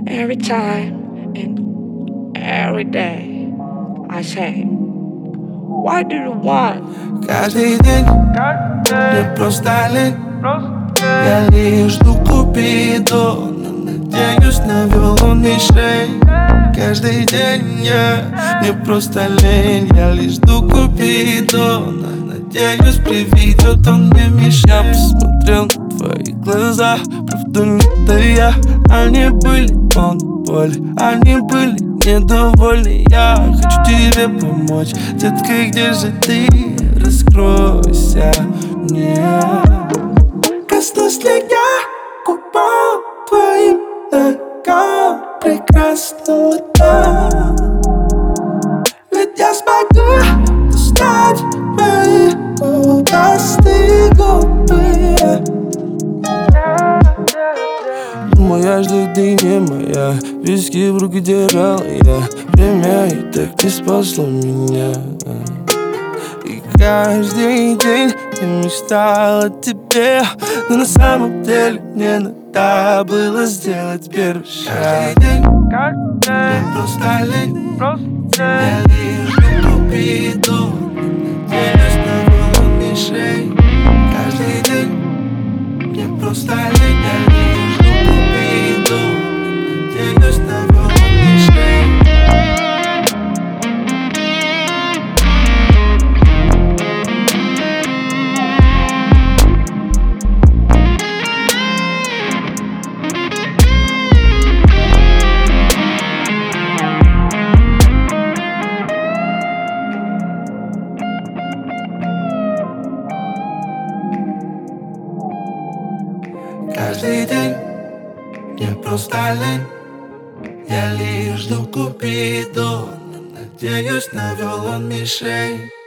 Every time and every day I say, why do you want? Каждый день мне просто лень. Я лишь жду Купидона, надеюсь, навел он мишень. Каждый день мне просто лень. Я лишь жду Купидона, надеюсь, приведет он мне мишень. Я посмотрел на твои глаза, правда не это я. Они были полны боли, они были недовольны. Я хочу тебе помочь, детка, где же ты? Раскройся мне. Коснулся ли я губам твоим ногам прекрасным летом? Ведь я смогу достать твои губастые губы. Моя ждать, ты не моя. Виски в руки держал я. Время и так не спасло меня. И каждый день я мечтал о тебе, но на самом деле мне надо было сделать первый шаг. Каждый день мне просто лень. Я лишь жду Купиду, надеюсь, навел он мишень. Каждый день мне просто лень. Я лишь жду Купиду, надеюсь, навел он мишень. Каждый день мне просто лень. Я лишь жду Купидона, надеюсь, навел он мишень.